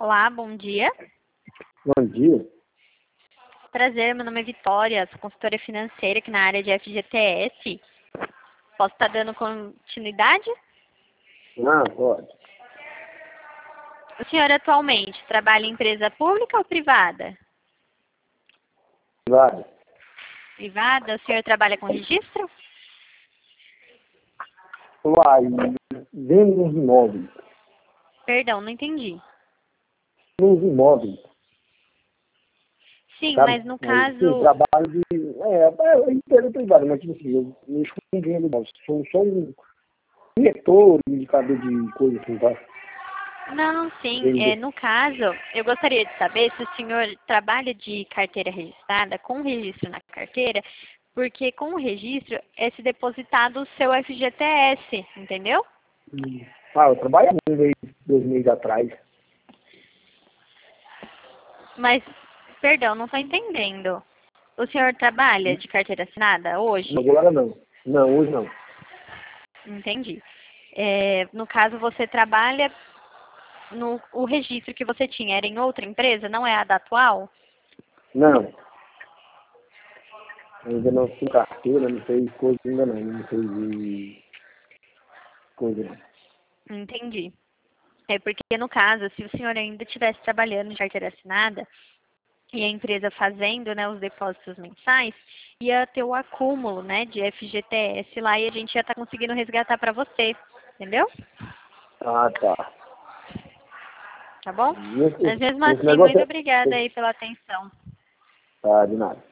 Olá, bom dia. Bom dia. Prazer, meu nome é Vitória, sou consultora financeira aqui na área de FGTS. Posso estar dando continuidade? Ah, pode. O senhor atualmente trabalha em empresa pública ou privada? Privado. Privada? O senhor trabalha com registro? Uai, vendo uns imóveis. Perdão, não entendi. Uns imóveis, Sim, sabe? mas no Aí, sim, caso... trabalho de... empresa privada, mas tipo assim, eu mexo com dinheiro de imóveis. Sou só um diretor, indicador de coisa assim, tá? Não, sim. Vender. No caso, eu gostaria de saber se o senhor trabalha de carteira registrada, com registro na carteira, porque com o registro é se depositado o seu FGTS, entendeu? Eu trabalho há 2 meses atrás. Mas, perdão, não estou entendendo. O senhor trabalha de carteira assinada hoje? Agora não. Não, hoje não. Entendi. No caso, você trabalha o registro que você tinha era em outra empresa, não é a da atual? Não. Ainda não tenho carteira, não sei coisa ainda não. Não sei coisa não. Entendi. É porque, no caso, se o senhor ainda estivesse trabalhando de carteira assinada e a empresa fazendo, né, os depósitos mensais, ia ter o acúmulo, né, de FGTS lá e a gente ia estar conseguindo resgatar para você, entendeu? Ah, tá. Tá bom? E Mas mesmo esse assim, negócio muito é... obrigada aí pela atenção. Tá, de nada.